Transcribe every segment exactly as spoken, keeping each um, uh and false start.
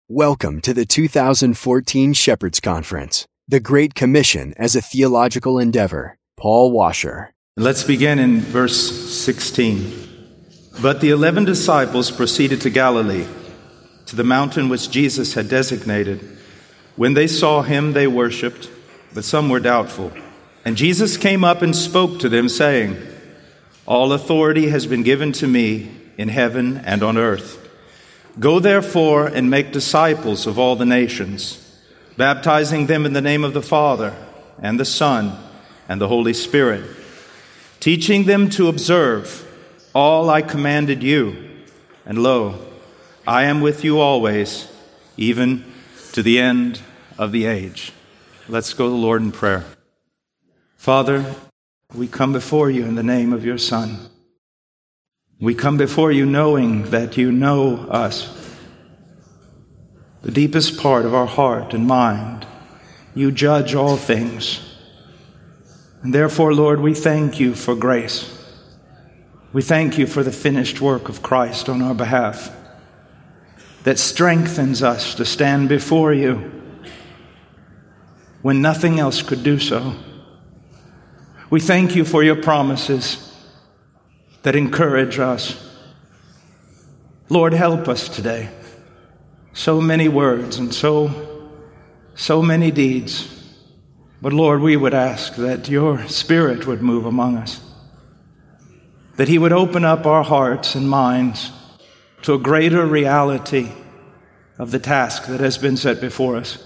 Welcome to the two thousand fourteen Shepherds Conference, the Great Commission as a Theological Endeavor. Paul Washer. Let's begin in verse sixteen. But the eleven disciples proceeded to Galilee, to the mountain which Jesus had designated. When they saw him, they worshipped, but some were doubtful. And Jesus came up and spoke to them, saying, All authority has been given to me in heaven and on earth. Go therefore and make disciples of all the nations, baptizing them in the name of the Father and the Son and the Holy Spirit, teaching them to observe all I commanded you. And lo, I am with you always, even to the end of the age. Let's go to the Lord in prayer. Father, we come before you in the name of your Son. We come before you knowing that you know us, the deepest part of our heart and mind. You judge all things. And therefore, Lord, we thank you for grace. We thank you for the finished work of Christ on our behalf that strengthens us to stand before you when nothing else could do so. We thank you for your promises that encourage us. Lord, help us today. So many words and so, so many deeds. But Lord, we would ask that your Spirit would move among us, that he would open up our hearts and minds to a greater reality of the task that has been set before us,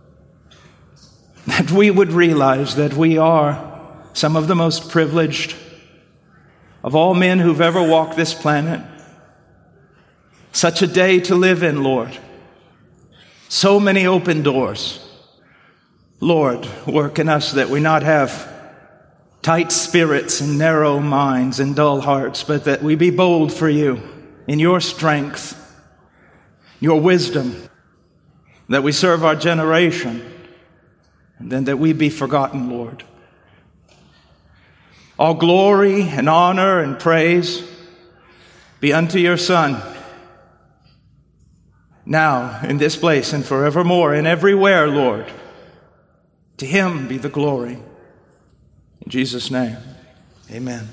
that we would realize that we are some of the most privileged of all men who've ever walked this planet. Such a day to live in, Lord. So many open doors. Lord, work in us that we not have tight spirits and narrow minds and dull hearts, but that we be bold for you in your strength, your wisdom, that we serve our generation, and then that we be forgotten, Lord. All glory and honor and praise be unto your Son, now in this place and forevermore and everywhere, Lord. To him be the glory. In Jesus' name, amen.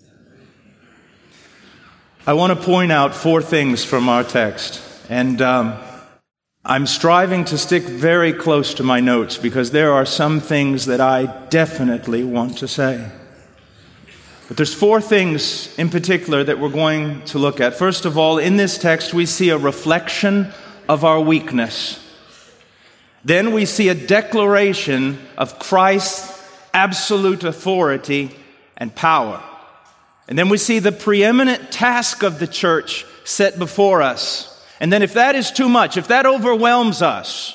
I want to point out four things from our text, and um, I'm striving to stick very close to my notes because there are some things that I definitely want to say. But there's four things in particular that we're going to look at. First of all, in this text, we see a reflection of our weakness. Then we see a declaration of Christ's absolute authority and power. And then we see the preeminent task of the church set before us. And then if that is too much, if that overwhelms us,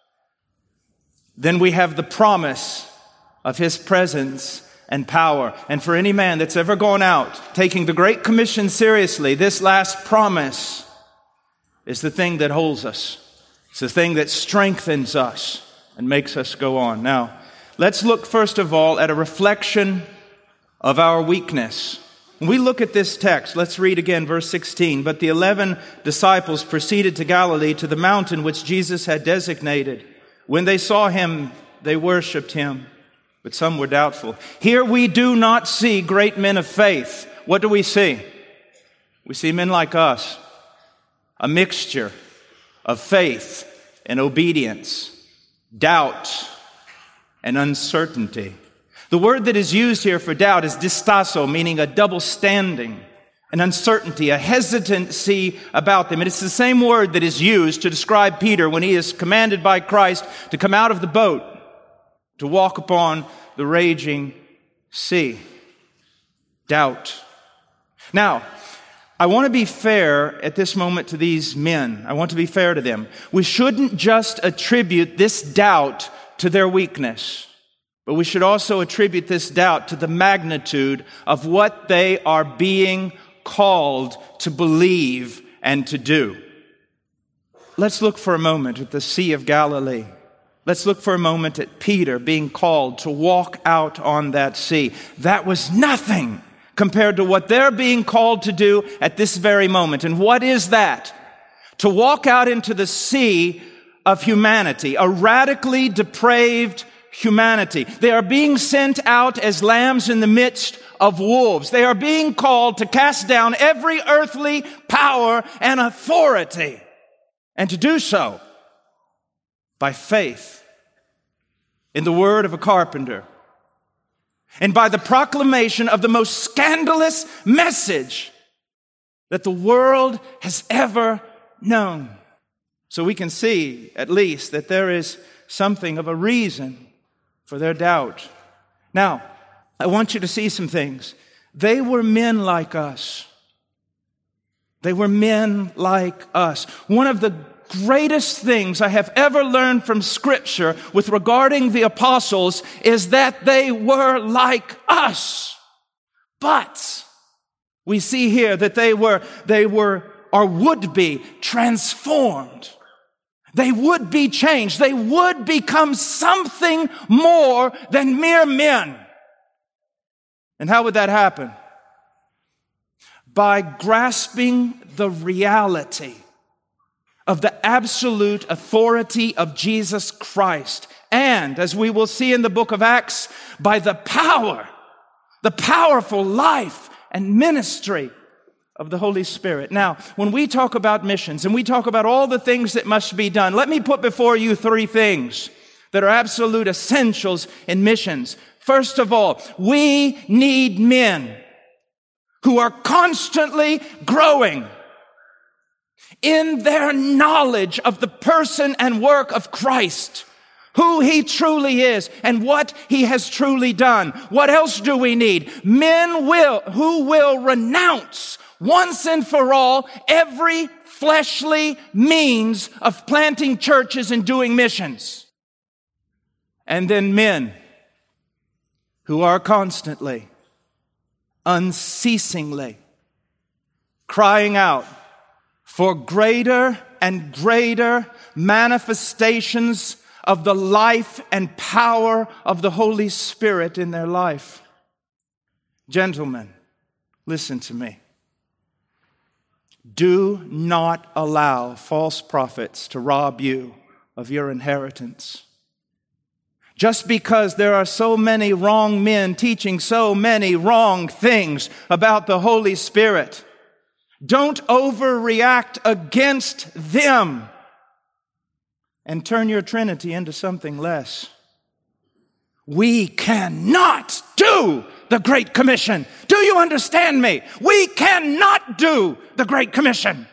then we have the promise of his presence and power. And for any man that's ever gone out taking the Great Commission seriously, this last promise is the thing that holds us. It's the thing that strengthens us and makes us go on. Now, let's look first of all at a reflection of our weakness. When we look at this text, let's read again verse sixteen. But the eleven disciples proceeded to Galilee, to the mountain which Jesus had designated. When they saw him, they worshipped him, but some were doubtful. Here we do not see great men of faith. What do we see? We see men like us, a mixture of faith and obedience, doubt and uncertainty. The word that is used here for doubt is distasso, meaning a double standing, an uncertainty, a hesitancy about them. And it's the same word that is used to describe Peter when he is commanded by Christ to come out of the boat, to walk upon the raging sea. Doubt. Now, I want to be fair at this moment to these men. I want to be fair to them. We shouldn't just attribute this doubt to their weakness, but we should also attribute this doubt to the magnitude of what they are being called to believe and to do. Let's look for a moment at the Sea of Galilee. Let's look for a moment at Peter being called to walk out on that sea. That was nothing compared to what they're being called to do at this very moment. And what is that? to walk out into the sea of humanity, a radically depraved humanity. They are being sent out as lambs in the midst of wolves. They are being called to cast down every earthly power and authority, and to do so by faith in the word of a carpenter and by the proclamation of the most scandalous message that the world has ever known. So we can see, at least, that there is something of a reason for their doubt. Now, I want you to see some things. They were men like us. They were men like us. One of the greatest things I have ever learned from Scripture with regarding the apostles is that they were like us. But we see here that they were, they were, or would be transformed. They would be changed. They would become something more than mere men. And how would that happen? By grasping the reality of the absolute authority of Jesus Christ. And, as we will see in the book of Acts, by the power, the powerful life and ministry of the Holy Spirit. Now, when we talk about missions and we talk about all the things that must be done, let me put before you three things that are absolute essentials in missions. First of all, we need men who are constantly growing in their knowledge of the person and work of Christ, who He truly is and what He has truly done. What else do we need? Men will, who will renounce once and for all every fleshly means of planting churches and doing missions. And then men who are constantly, unceasingly crying out for greater and greater manifestations of the life and power of the Holy Spirit in their life. Gentlemen, listen to me. Do not allow false prophets to rob you of your inheritance. Just because there are so many wrong men teaching so many wrong things about the Holy Spirit, don't overreact against them and turn your Trinity into something less. We cannot do the Great Commission. Do you understand me? We cannot do the Great Commission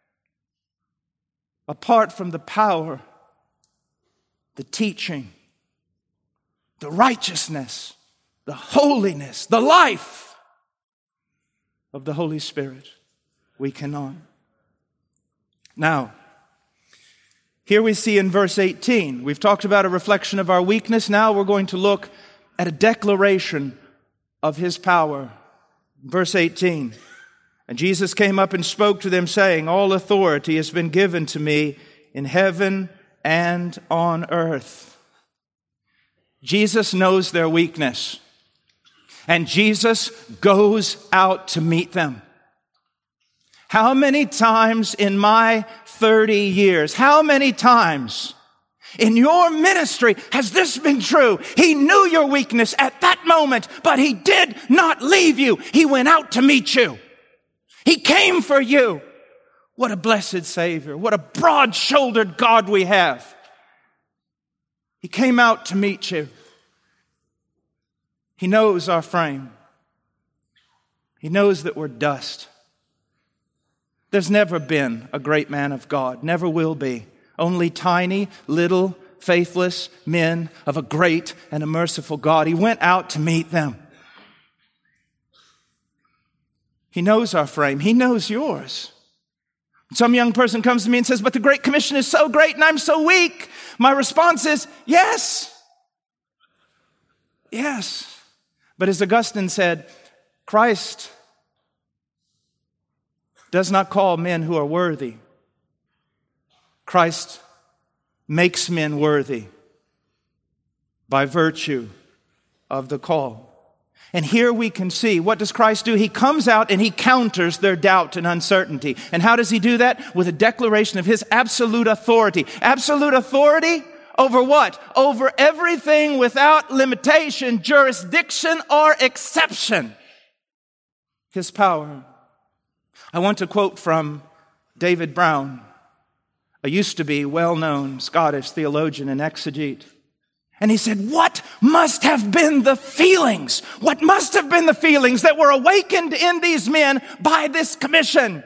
apart from the power, the teaching, the righteousness, the holiness, the life of the Holy Spirit. We cannot. Now, here we see in verse eighteen, we've talked about a reflection of our weakness. Now we're going to look at a declaration of His power. Verse eighteen, and Jesus came up and spoke to them, saying, all authority has been given to me in heaven and on earth. Jesus knows their weakness, and Jesus goes out to meet them. How many times in my thirty years, how many times in your ministry has this been true? He knew your weakness at that moment, but He did not leave you. He went out to meet you. He came for you. What a blessed Savior. What a broad-shouldered God we have. He came out to meet you. He knows our frame. He knows that we're dust. There's never been a great man of God, never will be. Only tiny, little, faithless men of a great and a merciful God. He went out to meet them. He knows our frame. He knows yours. Some young person comes to me and says, but the Great Commission is so great and I'm so weak. My response is, yes. Yes. But as Augustine said, Christ does not call men who are worthy. Christ makes men worthy by virtue of the call. And here we can see, what does Christ do? He comes out and he counters their doubt and uncertainty. And how does he do that? With a declaration of his absolute authority. Absolute authority over what? Over everything without limitation, jurisdiction, or exception. His power. I want to quote from David Brown, a used to be well-known Scottish theologian and exegete. And he said, what must have been the feelings? What must have been the feelings that were awakened in these men by this commission?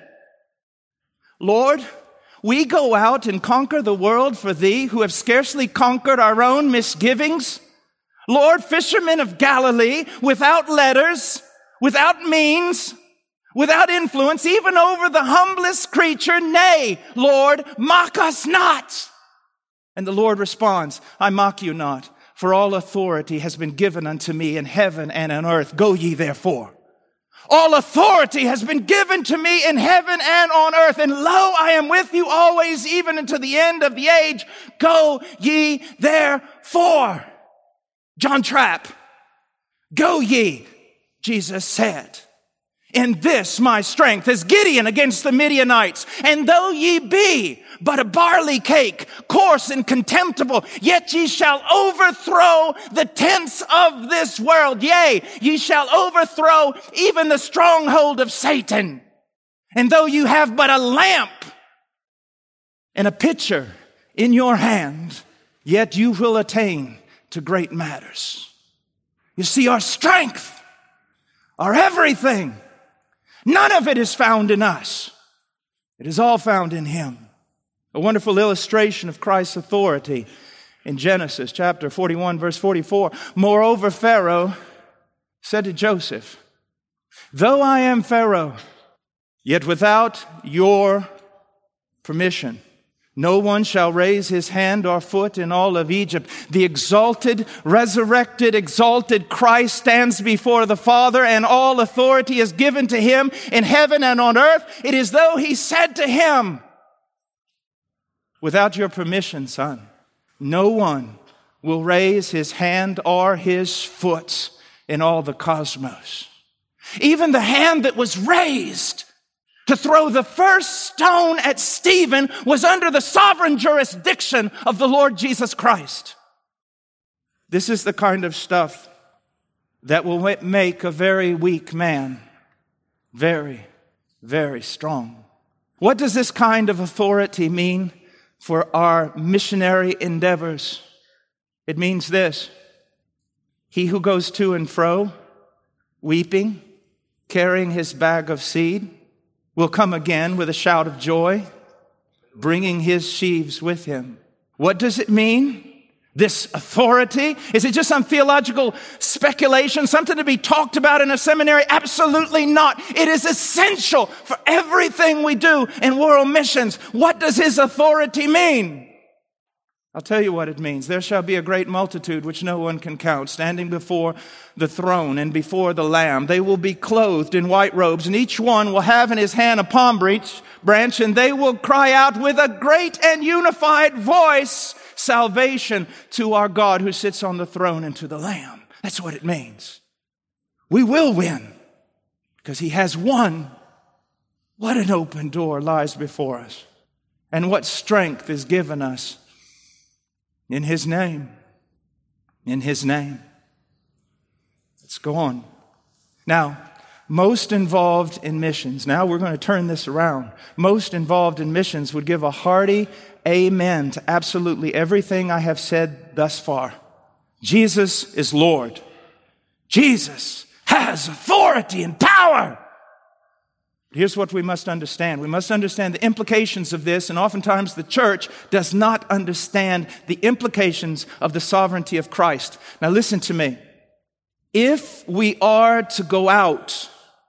Lord, we go out and conquer the world for thee, who have scarcely conquered our own misgivings. Lord, fishermen of Galilee, without letters, without means, without influence, even over the humblest creature, nay, Lord, mock us not. And the Lord responds, I mock you not, for all authority has been given unto me in heaven and on earth. Go ye therefore. All authority has been given to me in heaven and on earth. And lo, I am with you always, even unto the end of the age. Go ye therefore. John Trapp, go ye, Jesus said. In this my strength is Gideon against the Midianites. And though ye be but a barley cake, coarse and contemptible, yet ye shall overthrow the tents of this world. Yea, ye shall overthrow even the stronghold of Satan. And though you have but a lamp and a pitcher in your hand, yet you will attain to great matters. You see, our strength, our everything, none of it is found in us. It is all found in him. A wonderful illustration of Christ's authority in Genesis chapter forty-one, verse forty-four. Moreover, Pharaoh said to Joseph, though I am Pharaoh, yet without your permission, no one shall raise his hand or foot in all of Egypt. The exalted, resurrected, exalted Christ stands before the Father, and all authority is given to him in heaven and on earth. It is though he said to him, without your permission, son, no one will raise his hand or his foot in all the cosmos. Even the hand that was raised to throw the first stone at Stephen was under the sovereign jurisdiction of the Lord Jesus Christ. This is the kind of stuff that will make a very weak man very, very strong. What does this kind of authority mean for our missionary endeavors? It means this: he who goes to and fro, weeping, carrying his bag of seed, will come again with a shout of joy, bringing his sheaves with him. What does it mean? This authority? Is it just some theological speculation, something to be talked about in a seminary? Absolutely not. It is essential for everything we do in world missions. What does his authority mean? I'll tell you what it means. There shall be a great multitude which no one can count, standing before the throne and before the Lamb. They will be clothed in white robes, and each one will have in his hand a palm branch, and they will cry out with a great and unified voice, salvation to our God who sits on the throne and to the Lamb. That's what it means. We will win because he has won. What an open door lies before us, and what strength is given us in his name. In his name. Let's go on. Now, most involved in missions. Now we're going to turn this around. Most involved in missions would give a hearty amen to absolutely everything I have said thus far. Jesus is Lord. Jesus has authority and power. Here's what we must understand. We must understand the implications of this, and oftentimes the church does not understand the implications of the sovereignty of Christ. Now listen to me. If we are to go out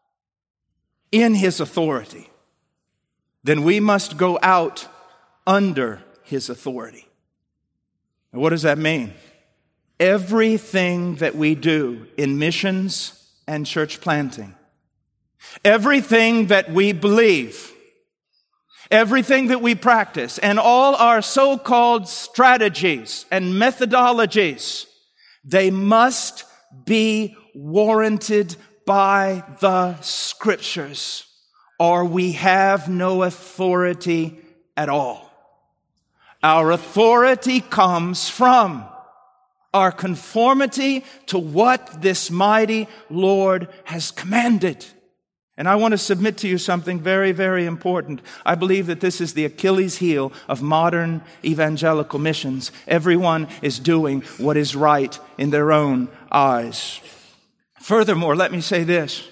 in his authority, then we must go out under his authority. Now, what does that mean? Everything that we do in missions and church planting, everything that we believe, everything that we practice, and all our so-called strategies and methodologies, they must be warranted by the Scriptures, or we have no authority at all. Our authority comes from our conformity to what this mighty Lord has commanded. And I want to submit to you something very, very important. I believe that this is the Achilles heel of modern evangelical missions. Everyone is doing what is right in their own eyes. Furthermore, let me say this.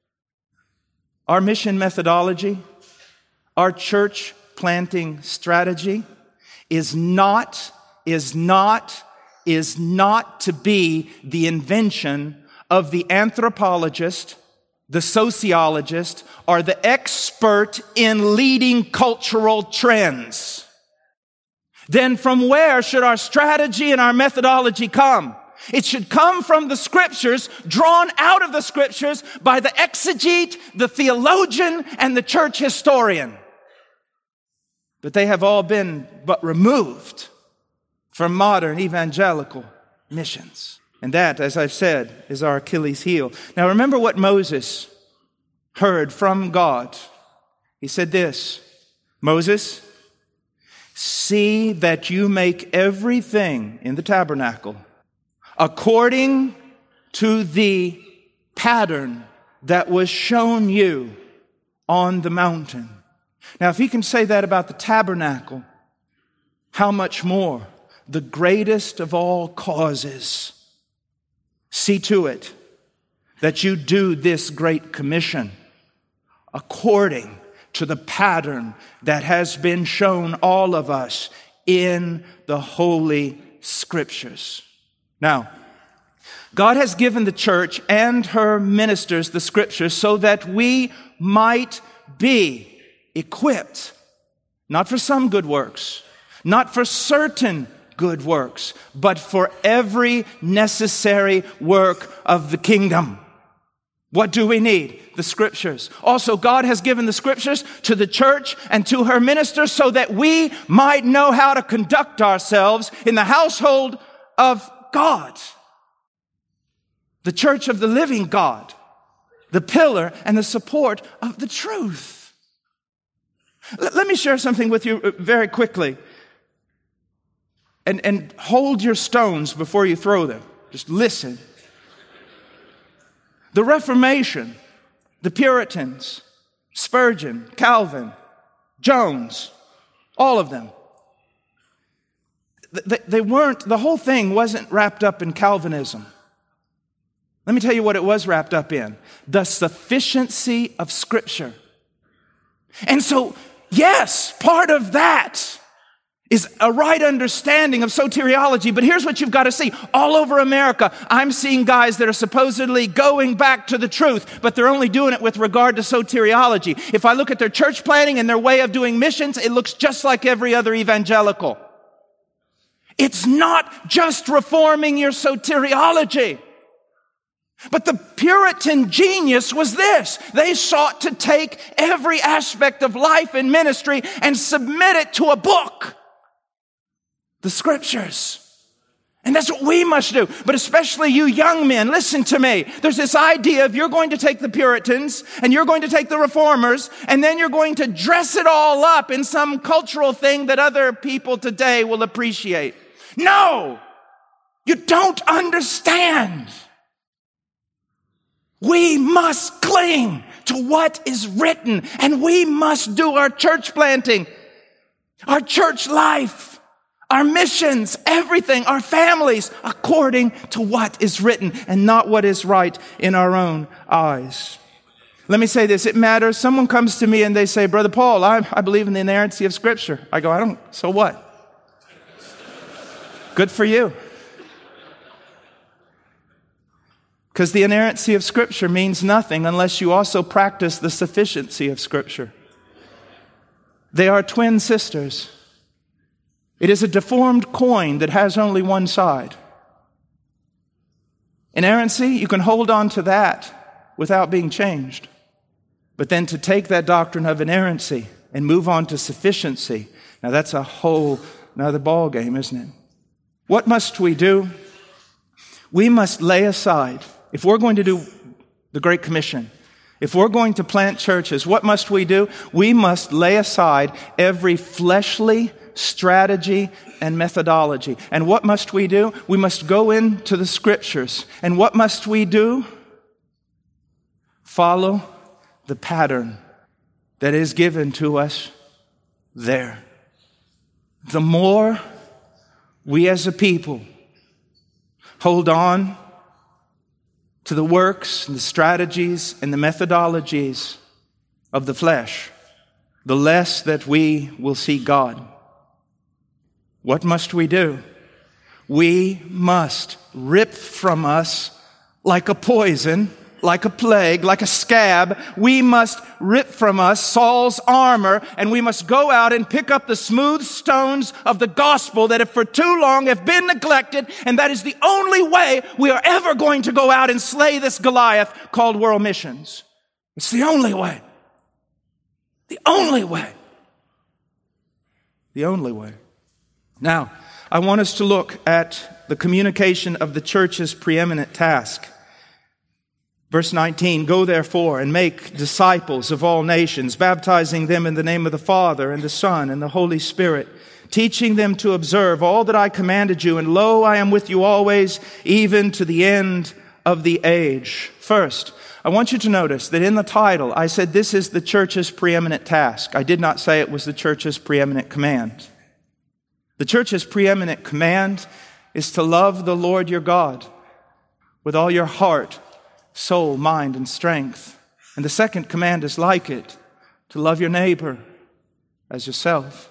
Our mission methodology, our church planting strategy is not, is not, is not to be the invention of the anthropologist, the sociologist, or the expert in leading cultural trends. Then from where should our strategy and our methodology come? It should come from the Scriptures, drawn out of the Scriptures by the exegete, the theologian, and the church historian. But they have all been but removed from modern evangelical missions. And that, as I've said, is our Achilles heel. Now remember what Moses heard from God. He said this, Moses, see that you make everything in the tabernacle according to the pattern that was shown you on the mountain. Now, if he can say that about the tabernacle, how much more the greatest of all causes? See to it that you do this great commission according to the pattern that has been shown all of us in the Holy Scriptures. Now, God has given the church and her ministers the Scriptures so that we might be equipped, not for some good works, not for certain good works, but for every necessary work of the kingdom. What do we need? The Scriptures. Also, God has given the Scriptures to the church and to her ministers so that we might know how to conduct ourselves in the household of God. The church of the living God, the pillar and the support of the truth. Let me share something with you very quickly. And, and hold your stones before you throw them. Just listen. The Reformation, the Puritans, Spurgeon, Calvin, Jones, all of them. They, they weren't, the whole thing wasn't wrapped up in Calvinism. Let me tell you what it was wrapped up in. The sufficiency of Scripture. And so, yes, part of that is a right understanding of soteriology. But here's what you've got to see. All over America, I'm seeing guys that are supposedly going back to the truth, but they're only doing it with regard to soteriology. If I look at their church planning and their way of doing missions, it looks just like every other evangelical. It's not just reforming your soteriology. But the Puritan genius was this. They sought to take every aspect of life and ministry and submit it to a book. The Scriptures. And that's what we must do. But especially you young men, listen to me. There's this idea of you're going to take the Puritans and you're going to take the Reformers and then you're going to dress it all up in some cultural thing that other people today will appreciate. No! You don't understand. We must cling to what is written, and we must do our church planting, our church life, our missions, everything, our families, according to what is written and not what is right in our own eyes. Let me say this, it matters. Someone comes to me and they say, Brother Paul, I, I believe in the inerrancy of Scripture. I go, I don't, so what? Good for you. Because the inerrancy of Scripture means nothing unless you also practice the sufficiency of Scripture. They are twin sisters. It is a deformed coin that has only one side. Inerrancy, you can hold on to that without being changed. But then to take that doctrine of inerrancy and move on to sufficiency, now that's a whole another ball game, isn't it? What must we do? We must lay aside. if we're going to do the Great Commission, if we're going to plant churches, what must we do? We must lay aside every fleshly strategy and methodology. And what must we do? We must go into the Scriptures. And what must we do? Follow the pattern that is given to us there. The more we as a people hold on to the works and the strategies and the methodologies of the flesh, the less that we will see God. What must we do? We must rip from us like a poison, like a plague, like a scab. We must rip from us Saul's armor, and we must go out and pick up the smooth stones of the gospel that have for too long have been neglected, and that is the only way we are ever going to go out and slay this Goliath called world missions. It's the only way. The only way. The only way. Now, I want us to look at the communication of the church's preeminent task. Verse nineteen, go therefore and make disciples of all nations, baptizing them in the name of the Father and the Son and the Holy Spirit, teaching them to observe all that I commanded you, and lo, I am with you always, even to the end of the age. First, I want you to notice that in the title, I said this is the church's preeminent task. I did not say it was the church's preeminent command. The church's preeminent command is to love the Lord your God with all your heart, soul, mind, and strength. And the second command is like it, to love your neighbor as yourself.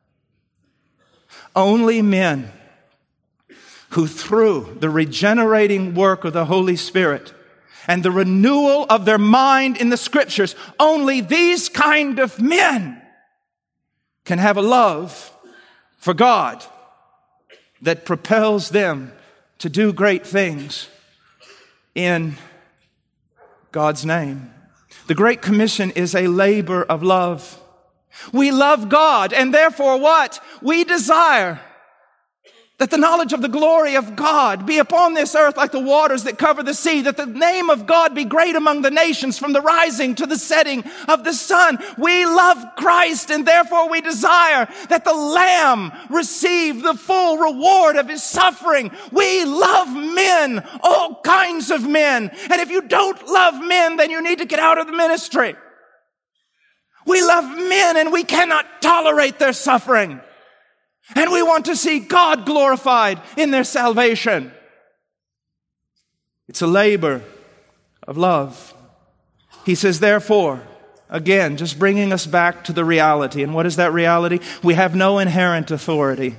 Only men who through the regenerating work of the Holy Spirit and the renewal of their mind in the Scriptures, only these kind of men can have a love for God that propels them to do great things in God's name. The Great Commission is a labor of love. We love God, and therefore what? We desire that the knowledge of the glory of God be upon this earth like the waters that cover the sea, that the name of God be great among the nations from the rising to the setting of the sun. We love Christ, and therefore we desire that the Lamb receive the full reward of His suffering. We love men, all kinds of men. And if you don't love men, then you need to get out of the ministry. We love men, and we cannot tolerate their suffering. And we want to see God glorified in their salvation. It's a labor of love. He says, therefore, again, just bringing us back to the reality. And what is that reality? We have no inherent authority.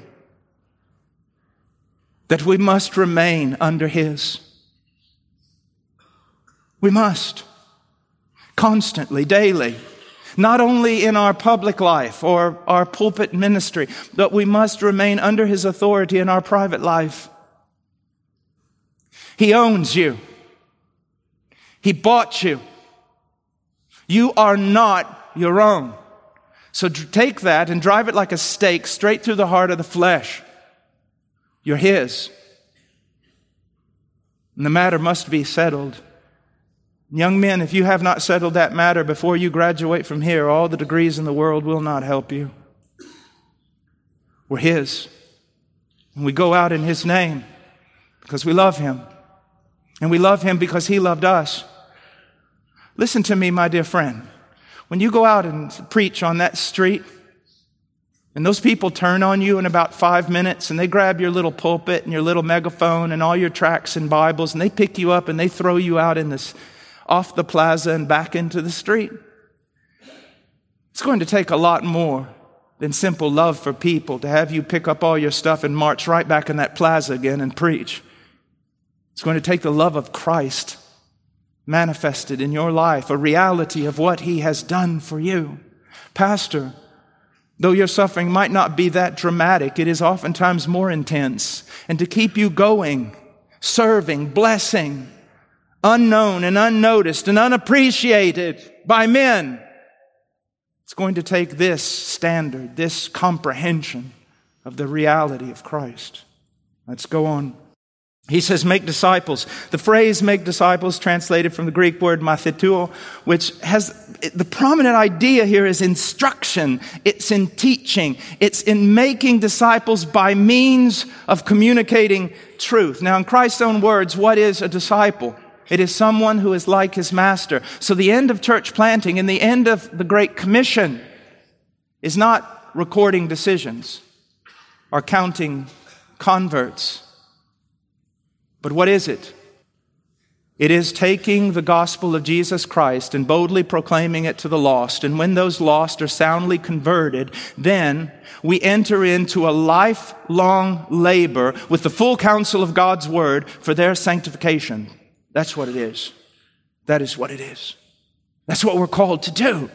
That we must remain under His. We must. Constantly, daily. Not only in our public life or our pulpit ministry, but we must remain under His authority in our private life. He owns you. He bought you. You are not your own. So take that and drive it like a stake straight through the heart of the flesh. You're His. And the matter must be settled. Young men, if you have not settled that matter before you graduate from here, all the degrees in the world will not help you. We're His. And we go out in His name because we love Him. And we love Him because He loved us. Listen to me, my dear friend. When you go out and preach on that street, and those people turn on you in about five minutes, and they grab your little pulpit and your little megaphone and all your tracts and Bibles, and they pick you up and they throw you out in this off the plaza and back into the street. It's going to take a lot more than simple love for people to have you pick up all your stuff and march right back in that plaza again and preach. It's going to take the love of Christ manifested in your life, a reality of what He has done for you. Pastor, though your suffering might not be that dramatic, it is oftentimes more intense. And to keep you going, serving, blessing, unknown and unnoticed and unappreciated by men, it's going to take this standard, this comprehension of the reality of Christ. Let's go on. He says, make disciples. The phrase make disciples, translated from the Greek word mathetuo, which has the prominent idea here is instruction. It's in teaching. It's in making disciples by means of communicating truth. Now, in Christ's own words, what is a disciple? It is someone who is like his master. So the end of church planting and the end of the Great Commission is not recording decisions or counting converts. But what is it? It is taking the gospel of Jesus Christ and boldly proclaiming it to the lost. And when those lost are soundly converted, then we enter into a lifelong labor with the full counsel of God's word for their sanctification. That's what it is. That is what it is. That's what we're called to do.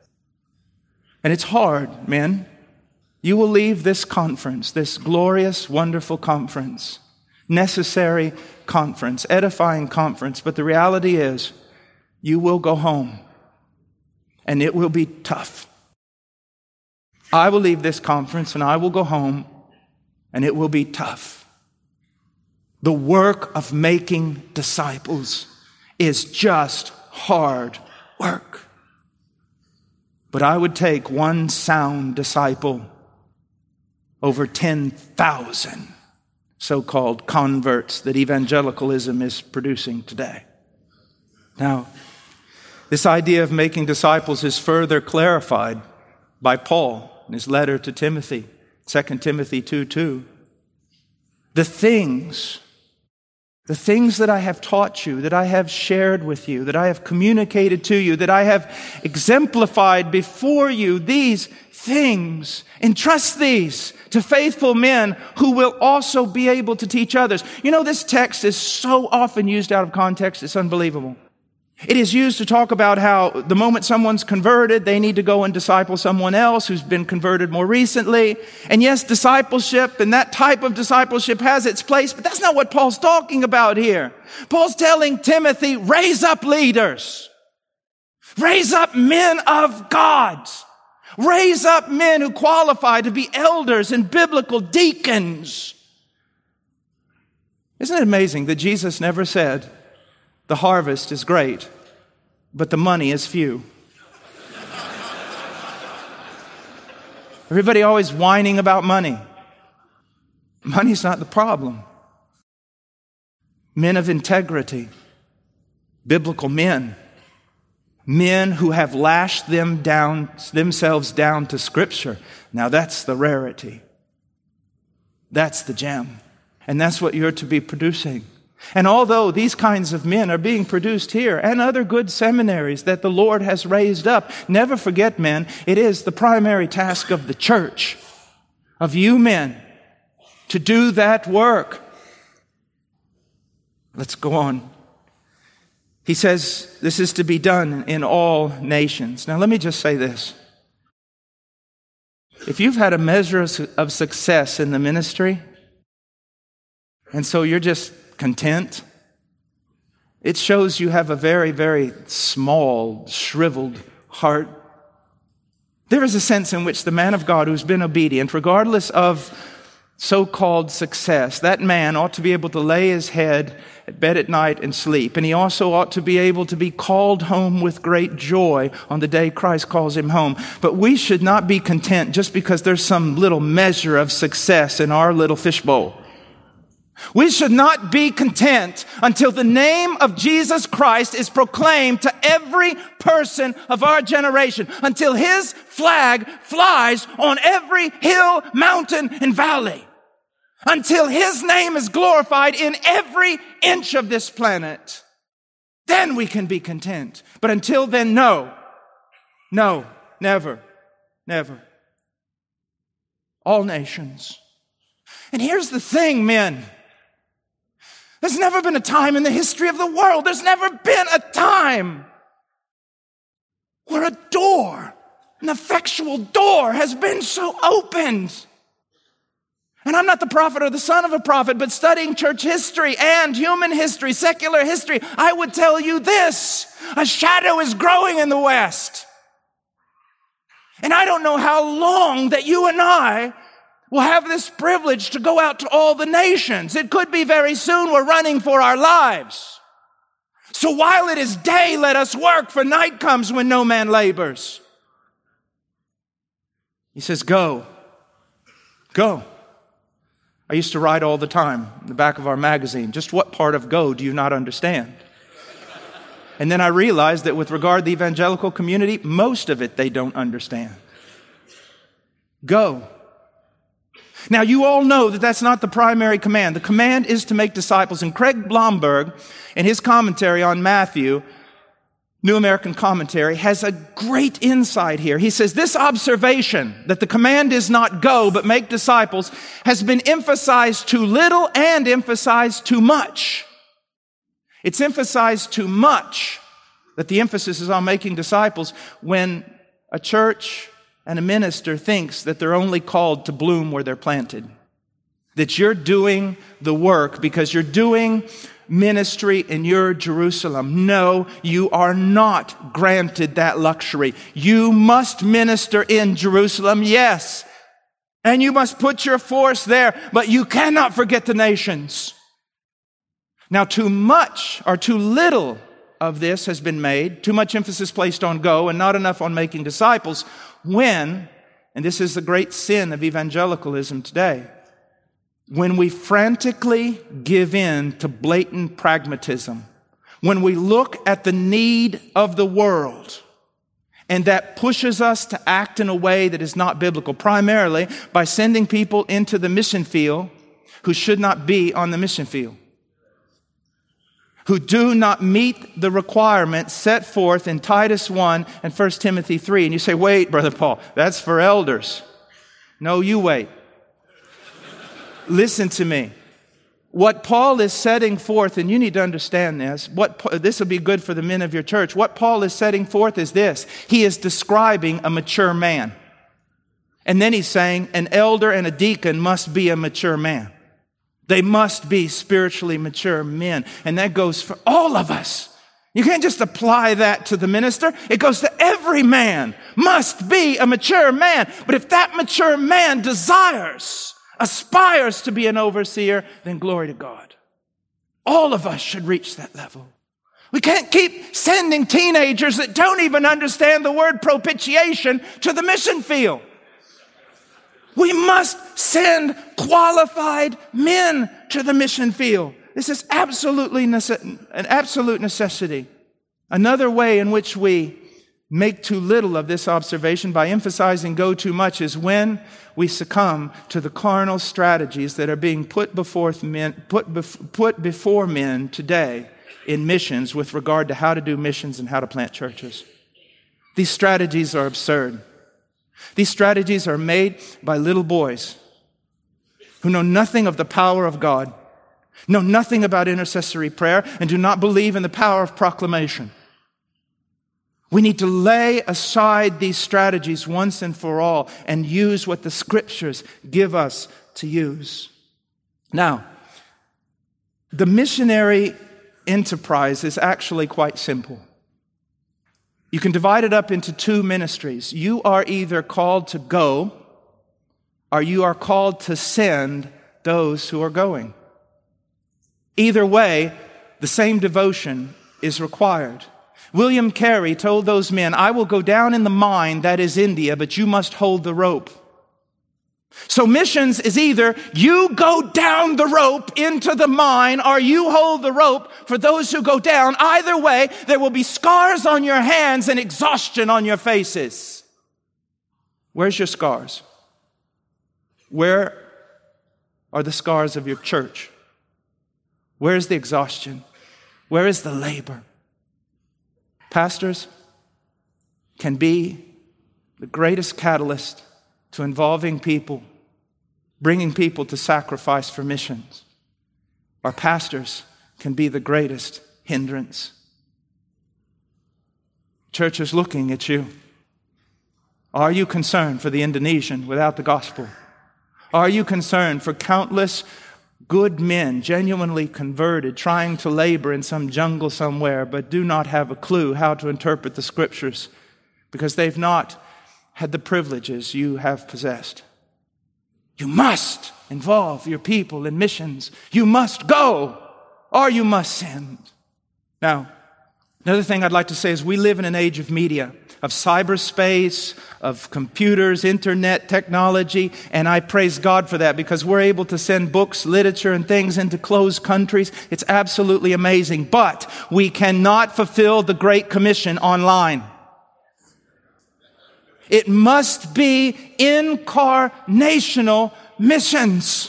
And it's hard, men. You will leave this conference, this glorious, wonderful conference, necessary conference, edifying conference, but the reality is you will go home and it will be tough. I will leave this conference and I will go home and it will be tough. The work of making disciples is just hard work. But I would take one sound disciple over ten thousand so-called converts that evangelicalism is producing today. Now, this idea of making disciples is further clarified by Paul in his letter to Timothy, Second Timothy two two. The things, the things that I have taught you, that I have shared with you, that I have communicated to you, that I have exemplified before you, these things, entrust these to faithful men who will also be able to teach others. You know, this text is so often used out of context, it's unbelievable. It is used to talk about how the moment someone's converted, they need to go and disciple someone else who's been converted more recently. And yes, discipleship and that type of discipleship has its place, but that's not what Paul's talking about here. Paul's telling Timothy, raise up leaders. Raise up men of God. Raise up men who qualify to be elders and biblical deacons. Isn't it amazing that Jesus never said, the harvest is great, but the money is few? Everybody always whining about money. Money's not the problem. Men of integrity, biblical men, men who have lashed them down, themselves down to Scripture. Now that's the rarity. That's the gem. And that's what you're to be producing. And although these kinds of men are being produced here and other good seminaries that the Lord has raised up, never forget, men, it is the primary task of the church, of you men, to do that work. Let's go on. He says this is to be done in all nations. Now let me just say this. If you've had a measure of success in the ministry, and so you're just content, it shows you have a very, very small, shriveled heart. There is a sense in which the man of God who's been obedient, regardless of so-called success, that man ought to be able to lay his head at bed at night and sleep. And he also ought to be able to be called home with great joy on the day Christ calls him home. But we should not be content just because there's some little measure of success in our little fishbowl. We should not be content until the name of Jesus Christ is proclaimed to every person of our generation, until his flag flies on every hill, mountain, and valley, until his name is glorified in every inch of this planet. Then we can be content. But until then, no, no, never, never. All nations. And here's the thing, men. There's never been a time in the history of the world, there's never been a time where a door, an effectual door, has been so opened. And I'm not the prophet or the son of a prophet, but studying church history and human history, secular history, I would tell you this: a shadow is growing in the West. And I don't know how long that you and I We'll have this privilege to go out to all the nations. It could be very soon we're running for our lives. So while it is day, let us work, for night comes when no man labors. He says, go. Go. I used to write all the time in the back of our magazine, just what part of go do you not understand? And then I realized that with regard to the evangelical community, most of it they don't understand. Go. Now, you all know that that's not the primary command. The command is to make disciples. And Craig Blomberg, in his commentary on Matthew, New American Commentary, has a great insight here. He says, this observation that the command is not go, but make disciples, has been emphasized too little and emphasized too much. It's emphasized too much that the emphasis is on making disciples when a church and a minister thinks that they're only called to bloom where they're planted. That you're doing the work because you're doing ministry in your Jerusalem. No, you are not granted that luxury. You must minister in Jerusalem, yes. And you must put your force there, but you cannot forget the nations. Now, too much or too little of this has been made, too much emphasis placed on go and not enough on making disciples, when, and this is the great sin of evangelicalism today, when we frantically give in to blatant pragmatism, when we look at the need of the world, and that pushes us to act in a way that is not biblical, primarily by sending people into the mission field who should not be on the mission field, who do not meet the requirements set forth in Titus one and First Timothy three. And you say, wait, Brother Paul, that's for elders. No, you wait. Listen to me. What Paul is setting forth, and you need to understand this, what this will be good for the men of your church. What Paul is setting forth is this. He is describing a mature man. And then he's saying an elder and a deacon must be a mature man. They must be spiritually mature men. And that goes for all of us. You can't just apply that to the minister. It goes to every man. Must be a mature man. But if that mature man desires, aspires to be an overseer, then glory to God. All of us should reach that level. We can't keep sending teenagers that don't even understand the word propitiation to the mission field. We must send qualified men to the mission field. This is absolutely nece- an absolute necessity. Another way in which we make too little of this observation by emphasizing go too much is when we succumb to the carnal strategies that are being put before men, put, bef- put before men today in missions with regard to how to do missions and how to plant churches. These strategies are absurd. These strategies are made by little boys who know nothing of the power of God, know nothing about intercessory prayer, and do not believe in the power of proclamation. We need to lay aside these strategies once and for all and use what the Scriptures give us to use. Now, the missionary enterprise is actually quite simple. You can divide it up into two ministries. You are either called to go, or you are called to send those who are going. Either way, the same devotion is required. William Carey told those men, I will go down in the mine, that is India, but you must hold the rope. So missions is either you go down the rope into the mine or you hold the rope for those who go down. Either way, there will be scars on your hands and exhaustion on your faces. Where's your scars? Where are the scars of your church? Where is the exhaustion? Where is the labor? Pastors can be the greatest catalyst to involving people, bringing people to sacrifice for missions. Our pastors can be the greatest hindrance. Church is looking at you. Are you concerned for the Indonesian without the gospel? Are you concerned for countless good men, genuinely converted, trying to labor in some jungle somewhere, but do not have a clue how to interpret the Scriptures because they've not had the privileges you have possessed? You must involve your people in missions. You must go, or you must send. Now, another thing I'd like to say is we live in an age of media, of cyberspace, of computers, internet, technology, and I praise God for that because we're able to send books, literature, and things into closed countries. It's absolutely amazing. But we cannot fulfill the Great Commission online. It must be incarnational missions.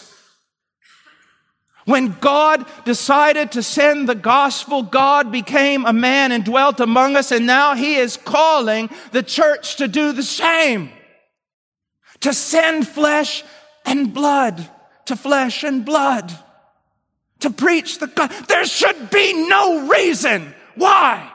When God decided to send the gospel, God became a man and dwelt among us, and now He is calling the church to do the same. To send flesh and blood to flesh and blood. To preach the gospel. There should be no reason why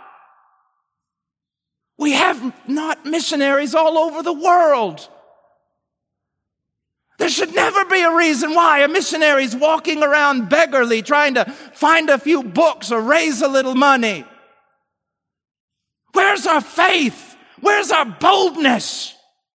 we have not missionaries all over the world. There should never be a reason why a missionary is walking around beggarly trying to find a few books or raise a little money. Where's our faith? Where's our boldness?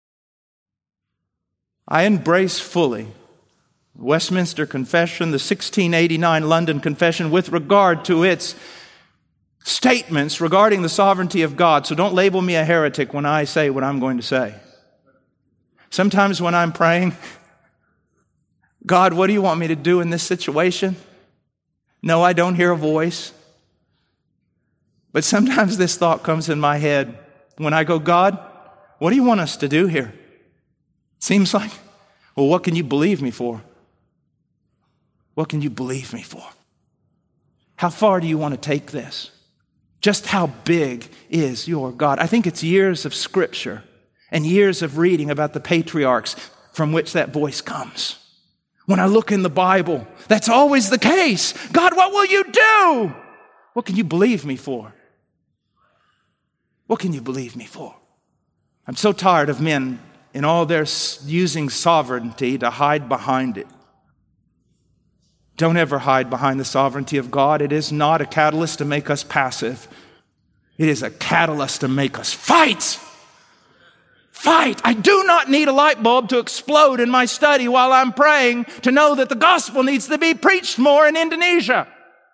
I embrace fully the Westminster Confession, the sixteen eighty-nine London Confession, with regard to its statements regarding the sovereignty of God. So don't label me a heretic when I say what I'm going to say. Sometimes when I'm praying, God, what do you want me to do in this situation? No, I don't hear a voice. But sometimes this thought comes in my head when I go, God, what do you want us to do here? Seems like, well, what can you believe me for? What can you believe me for? How far do you want to take this? Just how big is your God? I think it's years of scripture and years of reading about the patriarchs from which that voice comes. When I look in the Bible, that's always the case. God, what will you do? What can you believe me for? What can you believe me for? I'm so tired of men in all their using sovereignty to hide behind it. Don't ever hide behind the sovereignty of God. It is not a catalyst to make us passive. It is a catalyst to make us fight. Fight. I do not need a light bulb to explode in my study while I'm praying to know that the gospel needs to be preached more in Indonesia.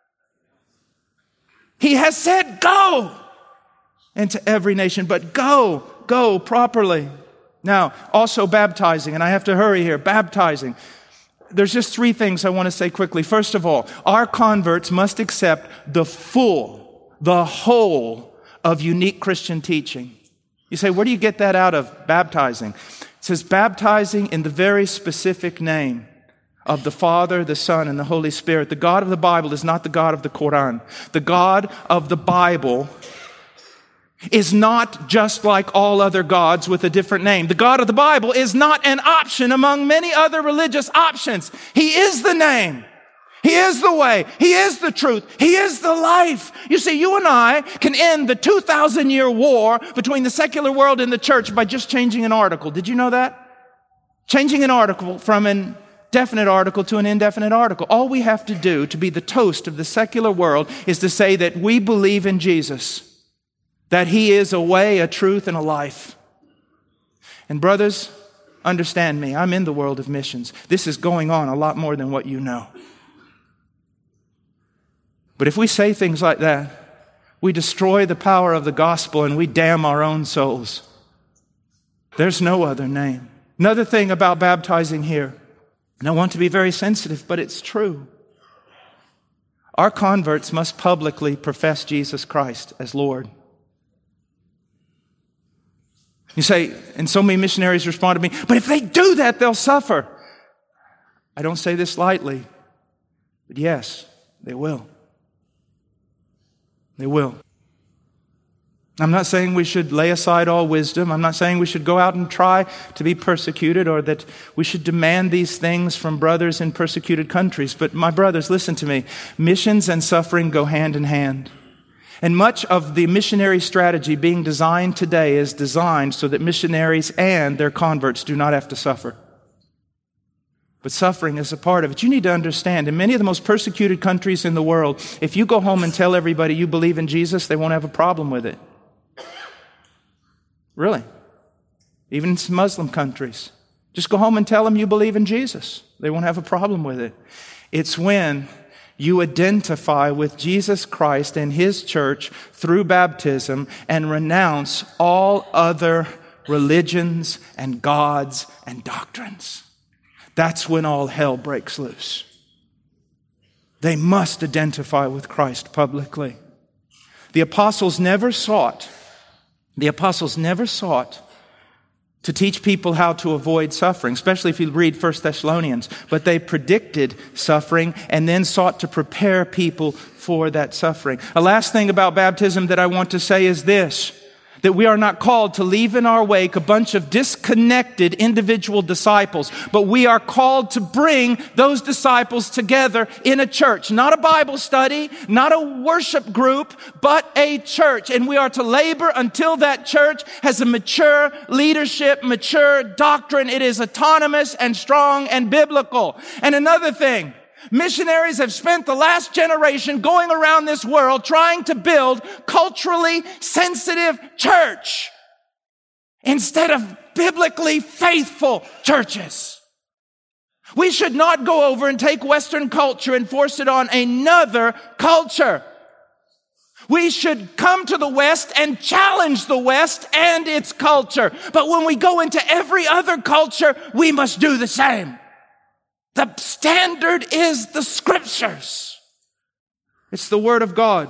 He has said, go into every nation, but go, go properly. Now, also baptizing, and I have to hurry here, baptizing. There's just three things I want to say quickly. First of all, our converts must accept the full, the whole of unique Christian teaching. You say, where do you get that out of baptizing? It says baptizing in the very specific name of the Father, the Son, and the Holy Spirit. The God of the Bible is not the God of the Quran. The God of the Bible is not just like all other gods with a different name. The God of the Bible is not an option among many other religious options. He is the name. He is the way. He is the truth. He is the life. You see, you and I can end the two thousand year war between the secular world and the church by just changing an article. Did you know that? Changing an article from an definite article to an indefinite article. All we have to do to be the toast of the secular world is to say that we believe in Jesus, that He is a way, a truth, and a life. And brothers, understand me. I'm in the world of missions. This is going on a lot more than what you know. But if we say things like that, we destroy the power of the gospel and we damn our own souls. There's no other name. Another thing about baptizing here, and I want to be very sensitive, but it's true. Our converts must publicly profess Jesus Christ as Lord. You say, and so many missionaries respond to me, but if they do that, they'll suffer. I don't say this lightly, but yes, they will. They will. I'm not saying we should lay aside all wisdom. I'm not saying we should go out and try to be persecuted or that we should demand these things from brothers in persecuted countries. But my brothers, listen to me. Missions and suffering go hand in hand. And much of the missionary strategy being designed today is designed so that missionaries and their converts do not have to suffer. But suffering is a part of it. You need to understand, in many of the most persecuted countries in the world, if you go home and tell everybody you believe in Jesus, they won't have a problem with it. Really. Even in Muslim countries. Just go home and tell them you believe in Jesus. They won't have a problem with it. It's when you identify with Jesus Christ and His church through baptism and renounce all other religions and gods and doctrines. That's when all hell breaks loose. They must identify with Christ publicly. The apostles never sought, the apostles never sought to teach people how to avoid suffering, especially if you read First Thessalonians. But they predicted suffering and then sought to prepare people for that suffering. A last thing about baptism that I want to say is this, that we are not called to leave in our wake a bunch of disconnected individual disciples, but we are called to bring those disciples together in a church. Not a Bible study, not a worship group, but a church. And we are to labor until that church has a mature leadership, mature doctrine. It is autonomous and strong and biblical. And another thing, missionaries have spent the last generation going around this world trying to build culturally sensitive church instead of biblically faithful churches. We should not go over and take Western culture and force it on another culture. We should come to the West and challenge the West and its culture. But when we go into every other culture, we must do the same. The standard is the Scriptures. It's the Word of God.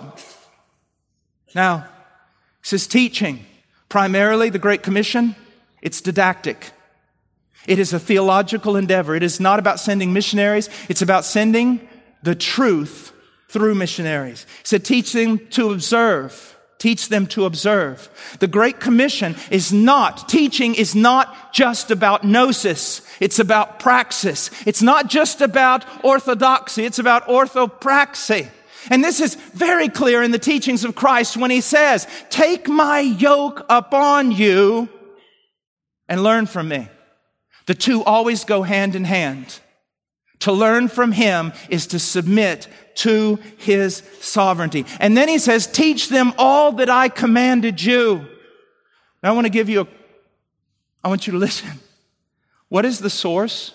Now, this is teaching. Primarily, the Great Commission, it's didactic. It is a theological endeavor. It is not about sending missionaries. It's about sending the truth through missionaries. He said, teach them to observe. Teach them to observe. The Great Commission is not, teaching is not just about gnosis. It's about praxis. It's not just about orthodoxy. It's about orthopraxy. And this is very clear in the teachings of Christ when He says, take my yoke upon you and learn from me. The two always go hand in hand. To learn from Him is to submit to His sovereignty. And then He says, teach them all that I commanded you. Now I want to give you a, I want you to listen. What is the source?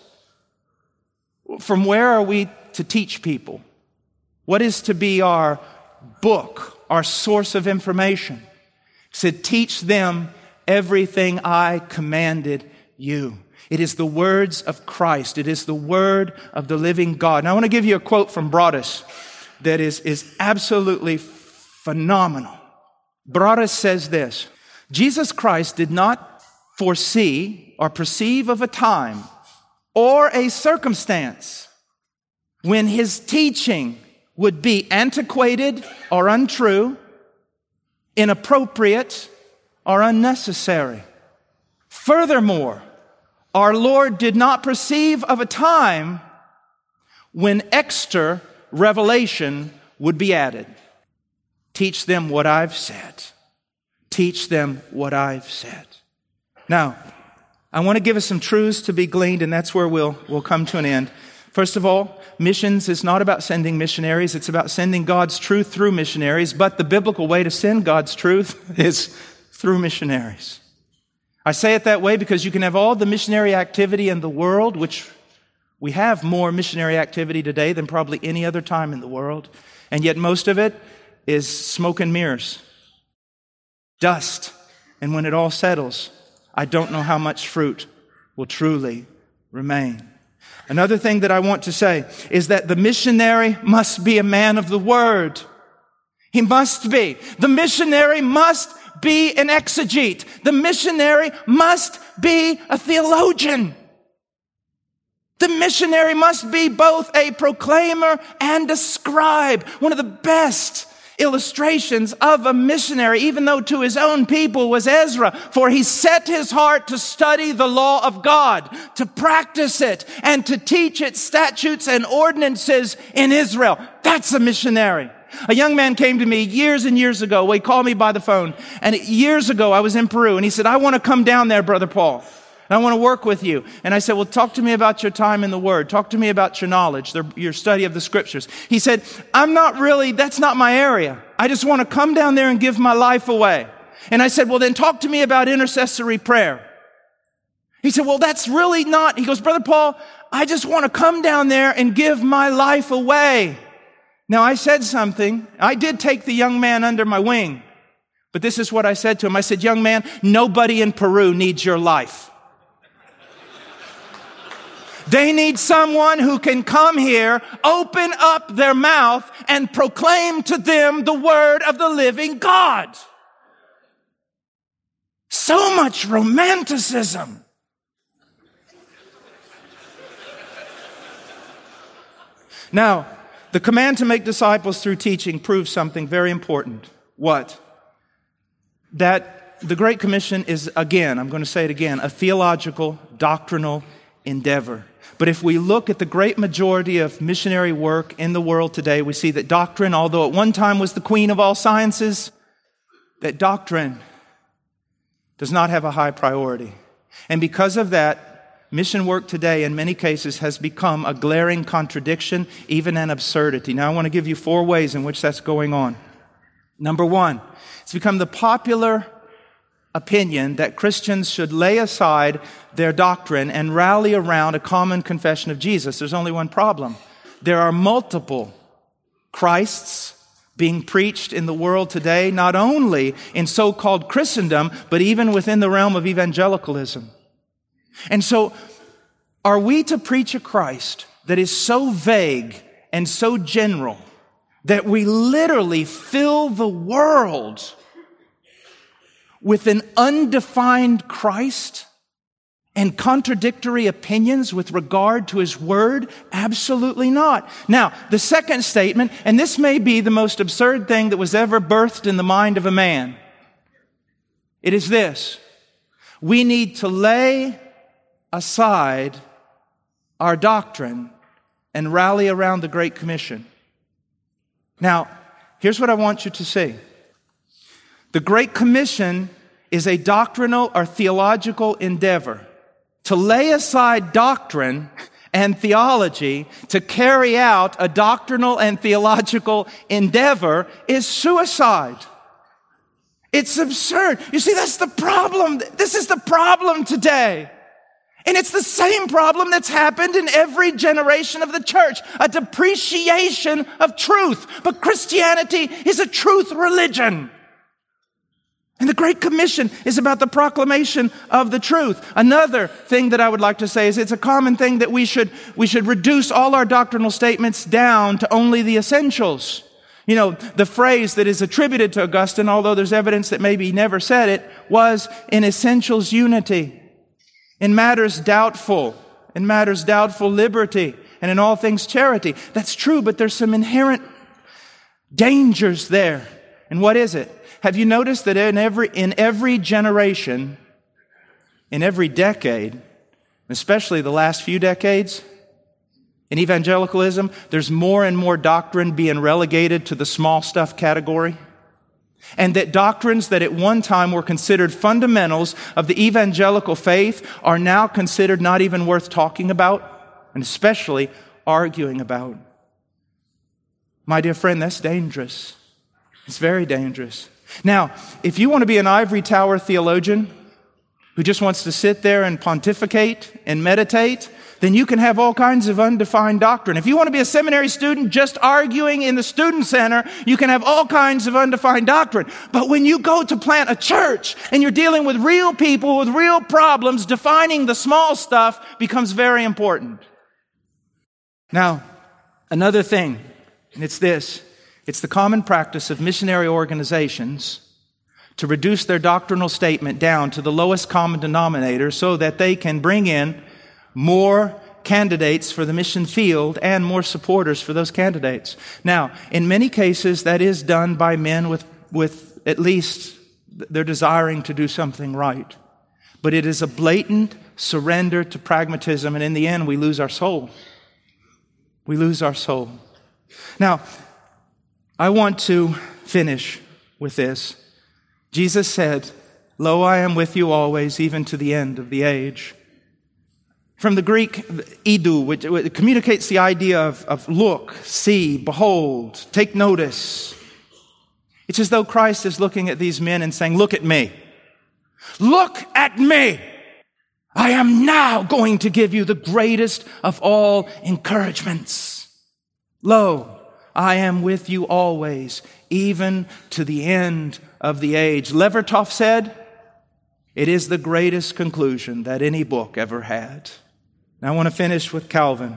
From where are we to teach people? What is to be our book, our source of information? He said, teach them everything I commanded you. It is the words of Christ. It is the word of the living God. Now I want to give you a quote from Broadus that is, is absolutely phenomenal. Broadus says this, Jesus Christ did not foresee or perceive of a time or a circumstance when His teaching would be antiquated or untrue, inappropriate or unnecessary. Furthermore, our Lord did not perceive of a time when extra revelation would be added. Teach them what I've said. Teach them what I've said. Now, I want to give us some truths to be gleaned, and that's where we'll, we'll come to an end. First of all, missions is not about sending missionaries. It's about sending God's truth through missionaries. But the biblical way to send God's truth is through missionaries. I say it that way because you can have all the missionary activity in the world, which we have more missionary activity today than probably any other time in the world. And yet most of it is smoke and mirrors, dust. And when it all settles, I don't know how much fruit will truly remain. Another thing that I want to say is that the missionary must be a man of the Word. He must be. The missionary must be an exegete. The missionary must be a theologian. The missionary must be both a proclaimer and a scribe. One of the best illustrations of a missionary, even though to his own people, was Ezra. For he set his heart to study the law of God, to practice it, and to teach its statutes and ordinances in Israel. That's a missionary. A young man came to me years and years ago. Well, he called me by the phone. And years ago, I was in Peru. And he said, I want to come down there, Brother Paul. And I want to work with you. And I said, well, talk to me about your time in the Word. Talk to me about your knowledge, the, your study of the Scriptures. He said, I'm not really, that's not my area. I just want to come down there and give my life away. And I said, well, then talk to me about intercessory prayer. He said, well, that's really not, he goes, Brother Paul, I just want to come down there and give my life away. Now, I said something. I did take the young man under my wing. But this is what I said to him. I said, young man, nobody in Peru needs your life. They need someone who can come here, open up their mouth, and proclaim to them the word of the living God. So much romanticism. Now, the command to make disciples through teaching proves something very important. What? That the Great Commission is, again, I'm going to say it again, a theological, doctrinal endeavor. But if we look at the great majority of missionary work in the world today, we see that doctrine, although at one time was the queen of all sciences, that doctrine does not have a high priority. And because of that, mission work today, in many cases, has become a glaring contradiction, even an absurdity. Now, I want to give you four ways in which that's going on. Number one, it's become the popular opinion that Christians should lay aside their doctrine and rally around a common confession of Jesus. There's only one problem. There are multiple Christs being preached in the world today, not only in so-called Christendom, but even within the realm of evangelicalism. And so, are we to preach a Christ that is so vague and so general that we literally fill the world with an undefined Christ and contradictory opinions with regard to His Word? Absolutely not. Now, the second statement, and this may be the most absurd thing that was ever birthed in the mind of a man. It is this: we need to lay aside our doctrine and rally around the Great Commission. Now, here's what I want you to see. The Great Commission is a doctrinal or theological endeavor. To lay aside doctrine and theology to carry out a doctrinal and theological endeavor is suicide. It's absurd. You see, that's the problem. This is the problem today. And it's the same problem that's happened in every generation of the church, a depreciation of truth. But Christianity is a truth religion. And the Great Commission is about the proclamation of the truth. Another thing that I would like to say is it's a common thing that we should, we should reduce all our doctrinal statements down to only the essentials. You know, the phrase that is attributed to Augustine, although there's evidence that maybe he never said it, was in essentials unity. In matters doubtful, in matters doubtful liberty, and in all things charity. That's true, but there's some inherent dangers there. And what is it? Have you noticed that in every, in every generation, in every decade, especially the last few decades, in evangelicalism, there's more and more doctrine being relegated to the small stuff category? And that doctrines that at one time were considered fundamentals of the evangelical faith are now considered not even worth talking about, and especially arguing about. My dear friend, that's dangerous. It's very dangerous. Now, if you want to be an ivory tower theologian who just wants to sit there and pontificate and meditate, then you can have all kinds of undefined doctrine. If you want to be a seminary student just arguing in the student center, you can have all kinds of undefined doctrine. But when you go to plant a church and you're dealing with real people with real problems, defining the small stuff becomes very important. Now, another thing, and it's this. It's the common practice of missionary organizations to reduce their doctrinal statement down to the lowest common denominator so that they can bring in more candidates for the mission field and more supporters for those candidates. Now, in many cases, that is done by men with, with at least they're desiring to do something right. But it is a blatant surrender to pragmatism, and in the end, we lose our soul. We lose our soul. Now, I want to finish with this. Jesus said, "Lo, I am with you always, even to the end of the age." From the Greek, idu, which, which communicates the idea of, of look, see, behold, take notice. It's as though Christ is looking at these men and saying, "Look at me. Look at me. I am now going to give you the greatest of all encouragements. Lo, I am with you always, even to the end of the age. Levertov said, it is the greatest conclusion that any book ever had. Now I want to finish with Calvin.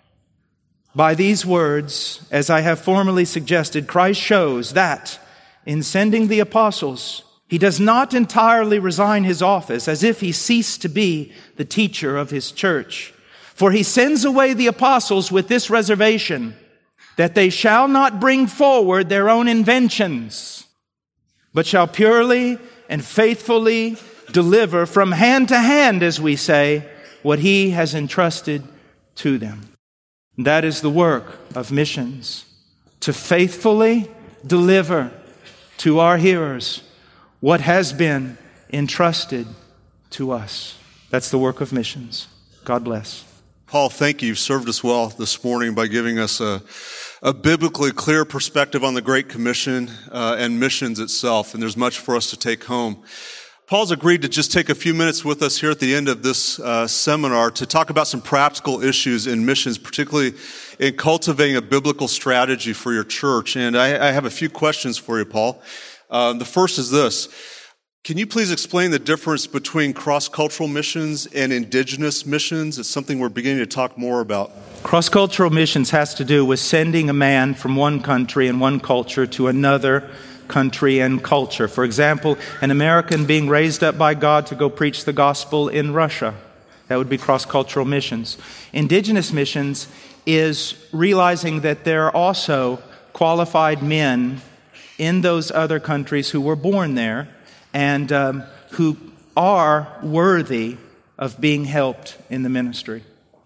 By these words, as I have formerly suggested, Christ shows that in sending the apostles, he does not entirely resign his office as if he ceased to be the teacher of his church. For he sends away the apostles with this reservation, that they shall not bring forward their own inventions, but shall purely and faithfully deliver from hand to hand, as we say, what he has entrusted to them. That is the work of missions, to faithfully deliver to our hearers what has been entrusted to us. That's the work of missions. God bless. Paul, thank you. You've served us well this morning by giving us a, a biblically clear perspective on the Great Commission uh, and missions itself, and there's much for us to take home. Paul's agreed to just take a few minutes with us here at the end of this uh, seminar to talk about some practical issues in missions, particularly in cultivating a biblical strategy for your church. And I, I have a few questions for you, Paul. Uh, the first is this. Can you please explain the difference between cross-cultural missions and indigenous missions? It's something we're beginning to talk more about. Cross-cultural missions has to do with sending a man from one country and one culture to another country and culture. For example, an American being raised up by God to go preach the gospel in Russia. That would be cross-cultural missions. Indigenous missions is realizing that there are also qualified men in those other countries who were born there and um, who are worthy of being helped in the ministry.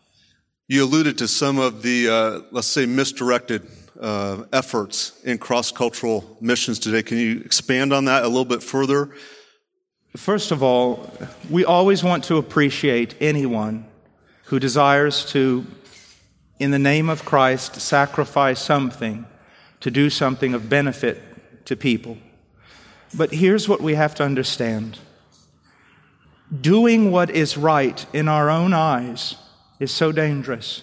You alluded to some of the, uh, let's say, misdirected uh, efforts in cross-cultural missions today. Can you expand on that a little bit further? First of all, we always want to appreciate anyone who desires to, in the name of Christ, sacrifice something to do something of benefit to people. But here's what we have to understand. Doing what is right in our own eyes is so dangerous.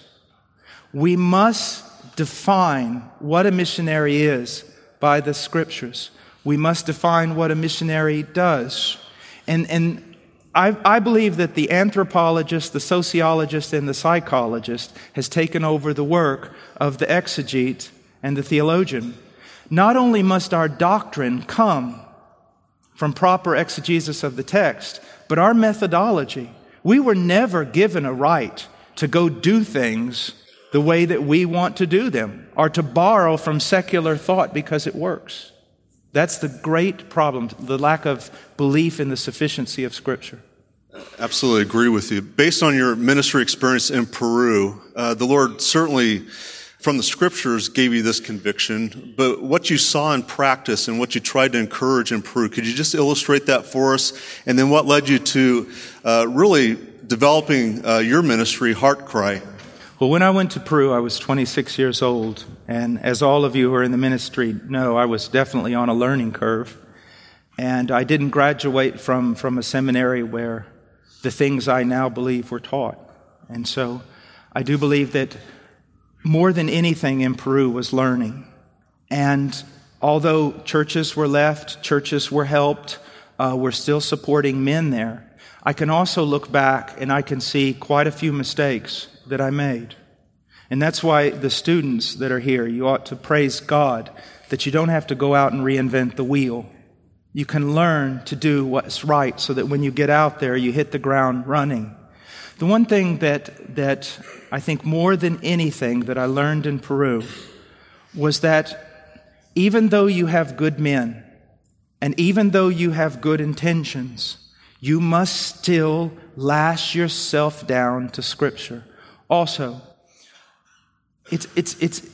We must define what a missionary is by the Scriptures. We must define what a missionary does. And, and I, I believe that the anthropologist, the sociologist, and the psychologist has taken over the work of the exegete and the theologian. Not only must our doctrine come from proper exegesis of the text, but our methodology. We were never given a right to go do things the way that we want to do them, or to borrow from secular thought because it works. That's the great problem, the lack of belief in the sufficiency of Scripture. Absolutely agree with you. Based on your ministry experience in Peru, uh, the Lord certainly, from the Scriptures, gave you this conviction, but what you saw in practice and what you tried to encourage in Peru, could you just illustrate that for us? And then what led you to uh, really developing uh, your ministry, Heart Cry? Well, when I went to Peru, I was twenty-six years old, and as all of you who are in the ministry know, I was definitely on a learning curve, and I didn't graduate from, from a seminary where the things I now believe were taught. And so I do believe that more than anything in Peru was learning. And although churches were left, churches were helped, uh, we're still supporting men there, I can also look back and I can see quite a few mistakes that I made. And that's why the students that are here, you ought to praise God that you don't have to go out and reinvent the wheel. You can learn to do what's right so that when you get out there, you hit the ground running. The one thing that that I think more than anything that I learned in Peru was that even though you have good men, and even though you have good intentions, you must still lash yourself down to Scripture. Also, it's it's it's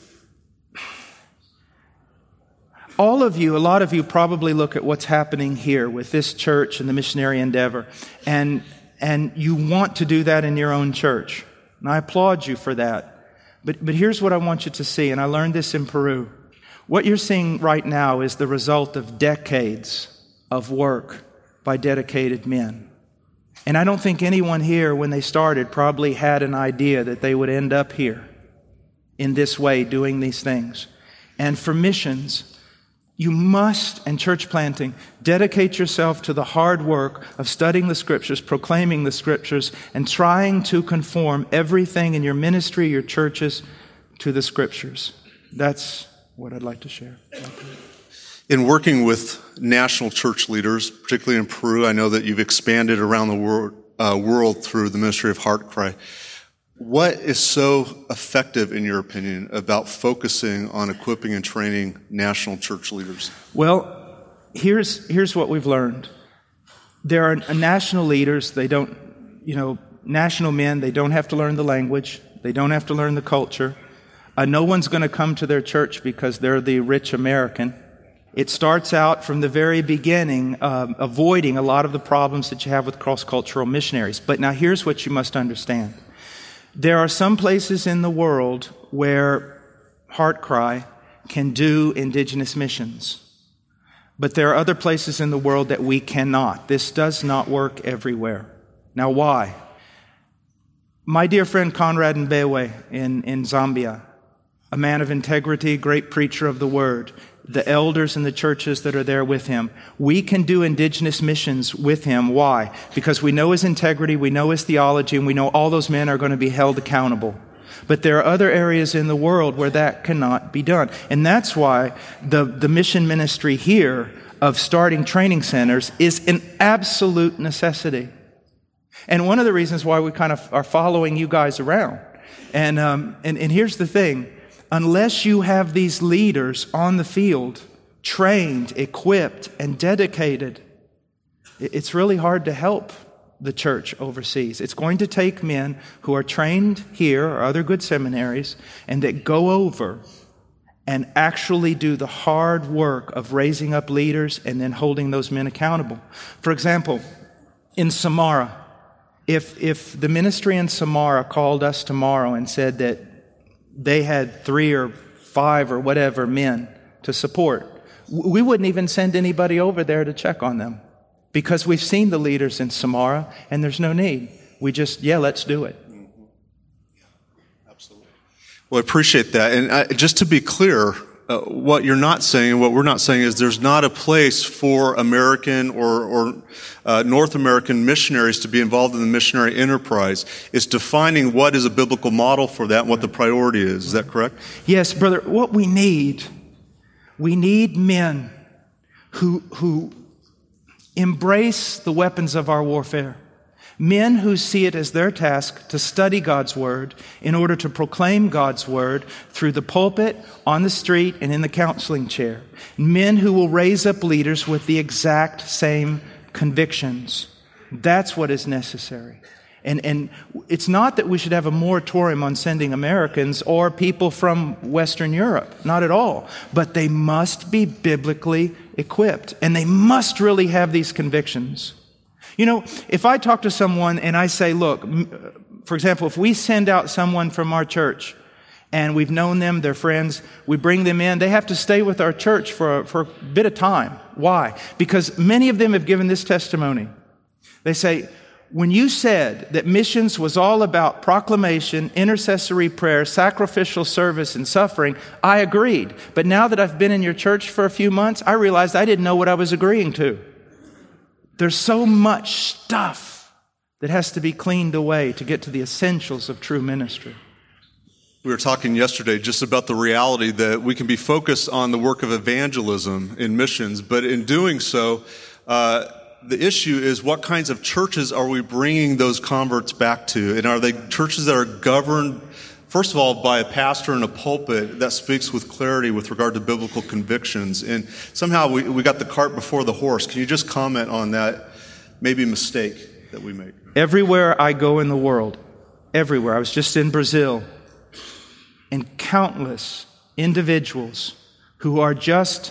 all of you, a lot of you probably look at what's happening here with this church and the missionary endeavor, and and you want to do that in your own church. And I applaud you for that. But but here's what I want you to see, and I learned this in Peru. What you're seeing right now is the result of decades of work by dedicated men. And I don't think anyone here, when they started, probably had an idea that they would end up here in this way, doing these things. And for missions, you must, and church planting, dedicate yourself to the hard work of studying the Scriptures, proclaiming the Scriptures, and trying to conform everything in your ministry, your churches, to the Scriptures. That's what I'd like to share. In working with national church leaders, particularly in Peru, I know that you've expanded around the world, uh, world through the ministry of HeartCry. What is so effective, in your opinion, about focusing on equipping and training national church leaders? Well, here's here's what we've learned. There are national leaders, they don't, you know, national men, they don't have to learn the language, they don't have to learn the culture. Uh, no one's going to come to their church because they're the rich American. It starts out from the very beginning, uh, avoiding a lot of the problems that you have with cross-cultural missionaries. But now here's what you must understand. There are some places in the world where HeartCry can do indigenous missions. But there are other places in the world that we cannot. This does not work everywhere. Now why? My dear friend Conrad Mbewe in, in Zambia, a man of integrity, great preacher of the word, the elders in the churches that are there with him. We can do indigenous missions with him. Why? Because we know his integrity, we know his theology, and we know all those men are going to be held accountable. But there are other areas in the world where that cannot be done. And that's why the, the mission ministry here of starting training centers is an absolute necessity. And one of the reasons why we kind of are following you guys around. And, um, and, and here's the thing. Unless you have these leaders on the field, trained, equipped, and dedicated, it's really hard to help the church overseas. It's going to take men who are trained here or other good seminaries and that go over and actually do the hard work of raising up leaders and then holding those men accountable. For example, in Samara, if, if the ministry in Samara called us tomorrow and said that they had three or five or whatever men to support, we wouldn't even send anybody over there to check on them because we've seen the leaders in Samara and there's no need. We just, yeah, let's do it. Mm-hmm. Yeah, absolutely. Well, I appreciate that. And I, just to be clear, uh, what you're not saying and what we're not saying is there's not a place for American or, or uh, North American missionaries to be involved in the missionary enterprise. It's defining what is a biblical model for that and what the priority is. Is that correct? Yes, brother. What we need, we need men who, who embrace the weapons of our warfare. Men who see it as their task to study God's Word in order to proclaim God's Word through the pulpit, on the street, and in the counseling chair. Men who will raise up leaders with the exact same convictions. That's what is necessary. And, and it's not that we should have a moratorium on sending Americans or people from Western Europe. Not at all. But they must be biblically equipped. And they must really have these convictions. You know, if I talk to someone and I say, look, for example, if we send out someone from our church and we've known them, they're friends, we bring them in, they have to stay with our church for a, for a bit of time. Why? Because many of them have given this testimony. They say, when you said that missions was all about proclamation, intercessory prayer, sacrificial service, and suffering, I agreed. But now that I've been in your church for a few months, I realized I didn't know what I was agreeing to. There's so much stuff that has to be cleaned away to get to the essentials of true ministry. We were talking yesterday just about the reality that we can be focused on the work of evangelism in missions, but in doing so, uh, the issue is what kinds of churches are we bringing those converts back to? And are they churches that are governed, first of all, by a pastor in a pulpit that speaks with clarity with regard to biblical convictions? And somehow we, we got the cart before the horse. Can you just comment on that maybe mistake that we make? Everywhere I go in the world, everywhere. I was just in Brazil, and countless individuals who are just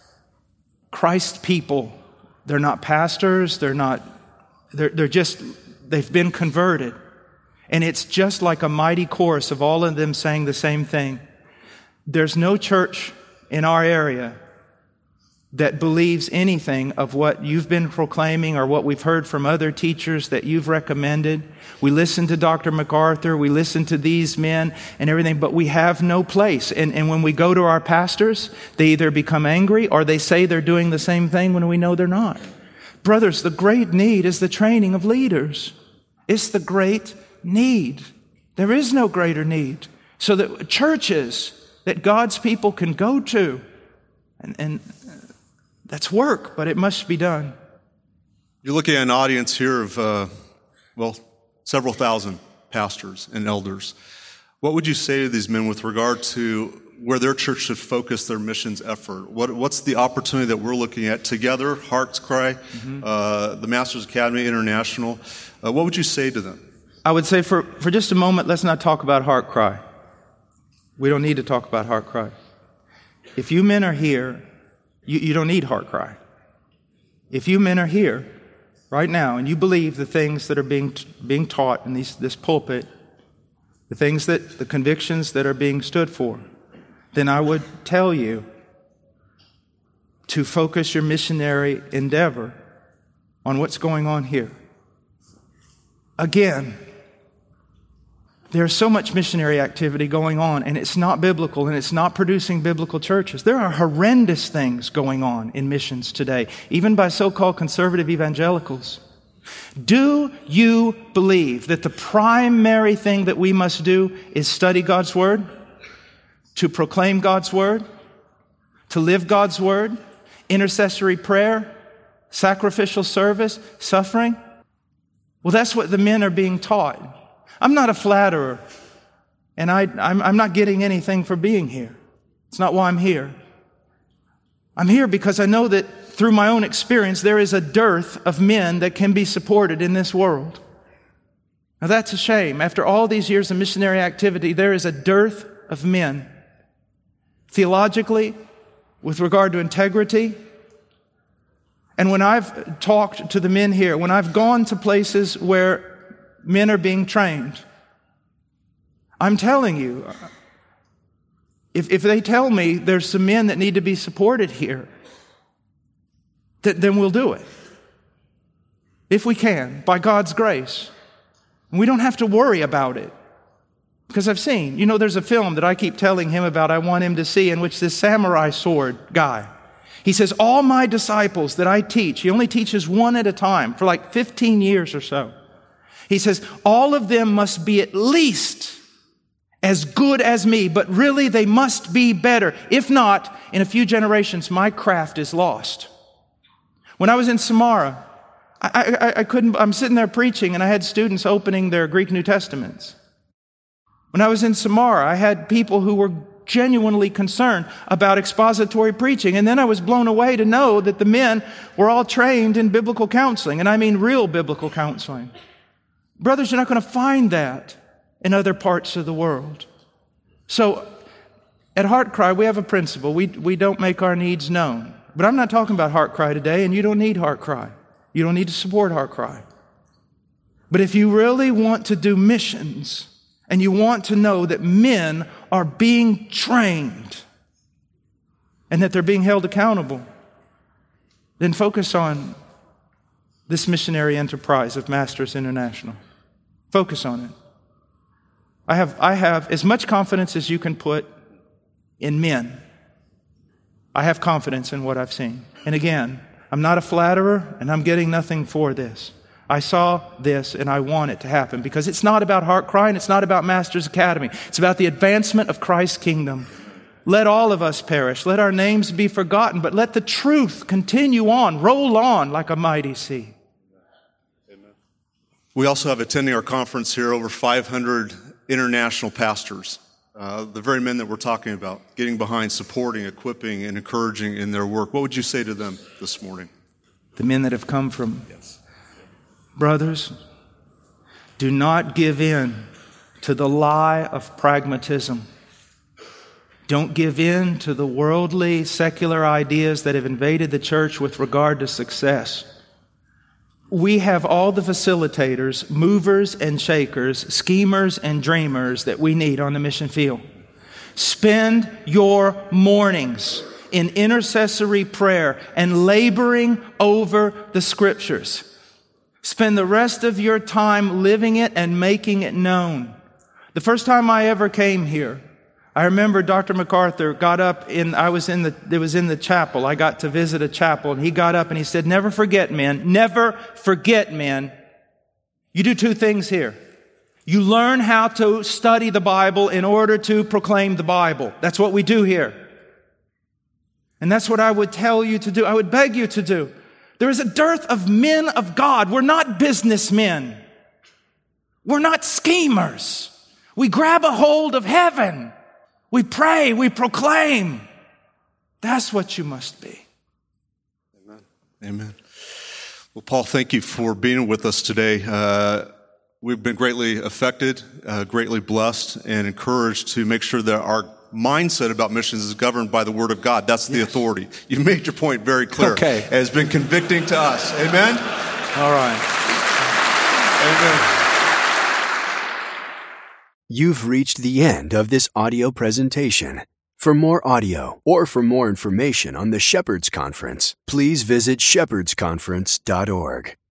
Christ people. They're not pastors. They're not, they're, they're just, they've been converted. And it's just like a mighty chorus of all of them saying the same thing. There's no church in our area that believes anything of what you've been proclaiming or what we've heard from other teachers that you've recommended. We listen to Doctor MacArthur, we listen to these men and everything, but we have no place. And, and when we go to our pastors, they either become angry or they say they're doing the same thing when we know they're not. Brothers, the great need is the training of leaders. It's the great need. There is no greater need. So that churches that God's people can go to, and, and that's work, but it must be done. You're looking at an audience here of, uh, well, several thousand pastors and elders. What would you say to these men with regard to where their church should focus their missions effort? What, what's the opportunity that we're looking at together, Heart's Cry, mm-hmm. uh, the Masters Academy International? Uh, what would you say to them? I would say for, for just a moment, let's not talk about Heart Cry. We don't need to talk about Heart Cry. If you men are here, you, you don't need Heart Cry. If you men are here right now and you believe the things that are being being taught in these, this pulpit, the things that, the convictions that are being stood for, then I would tell you to focus your missionary endeavor on what's going on here. Again, there's so much missionary activity going on, and it's not biblical, and it's not producing biblical churches. There are horrendous things going on in missions today, even by so-called conservative evangelicals. Do you believe that the primary thing that we must do is study God's Word, to proclaim God's Word, to live God's Word, intercessory prayer, sacrificial service, suffering? Well, that's what the men are being taught. I'm not a flatterer, and I, I'm, I'm not getting anything for being here. It's not why I'm here. I'm here because I know that through my own experience, there is a dearth of men that can be supported in this world. Now that's a shame. After all these years of missionary activity, there is a dearth of men. Theologically, with regard to integrity. And when I've talked to the men here, when I've gone to places where men are being trained, I'm telling you, if, if they tell me there's some men that need to be supported here, th- then we'll do it. If we can, by God's grace. And we don't have to worry about it. Because I've seen, you know, there's a film that I keep telling him about, I want him to see, in which this samurai sword guy, he says, all my disciples that I teach, he only teaches one at a time for like fifteen years or so. He says, all of them must be at least as good as me, but really they must be better. If not, in a few generations, my craft is lost. When I was in Samara, I, I, I couldn't, I'm sitting there preaching and I had students opening their Greek New Testaments. When I was in Samara, I had people who were genuinely concerned about expository preaching. And then I was blown away to know that the men were all trained in biblical counseling. And I mean real biblical counseling. Brothers, you're not going to find that in other parts of the world. So, at Heart Cry, we have a principle. We, we don't make our needs known. But I'm not talking about Heart Cry today, and you don't need Heart Cry. You don't need to support Heart Cry. But if you really want to do missions, and you want to know that men are being trained, and that they're being held accountable, then focus on this missionary enterprise of Masters International. Focus on it. I have, I have as much confidence as you can put in men. I have confidence in what I've seen. And again, I'm not a flatterer, and I'm getting nothing for this. I saw this, and I want it to happen, because it's not about Heart Cry, and it's not about Masters Academy. It's about the advancement of Christ's kingdom. Let all of us perish. Let our names be forgotten, but let the truth continue on, roll on like a mighty sea. We also have attending our conference here over five hundred international pastors, uh, the very men that we're talking about, getting behind, supporting, equipping, and encouraging in their work. What would you say to them this morning? The men that have come from, yes. Brothers, do not give in to the lie of pragmatism. Don't give in to the worldly, secular ideas that have invaded the church with regard to success. We have all the facilitators, movers and shakers, schemers and dreamers that we need on the mission field. Spend your mornings in intercessory prayer and laboring over the Scriptures. Spend the rest of your time living it and making it known. The first time I ever came here, I remember Doctor MacArthur got up in, I was in the, it was in the chapel. I got to visit a chapel, and he got up and he said, never forget, men, never forget, men. You do two things here. You learn how to study the Bible in order to proclaim the Bible. That's what we do here. And that's what I would tell you to do. I would beg you to do. There is a dearth of men of God. We're not businessmen. We're not schemers. We grab a hold of heaven. We pray, we proclaim. That's what you must be. Amen. Amen. Well, Paul, thank you for being with us today. Uh, we've been greatly affected, uh, greatly blessed, and encouraged to make sure that our mindset about missions is governed by the Word of God. That's the yes. authority. You've made your point very clear. Okay. It has been convicting to us. Amen? All right. Amen. You've reached the end of this audio presentation. For more audio or for more information on the Shepherds Conference, please visit shepherds conference dot org.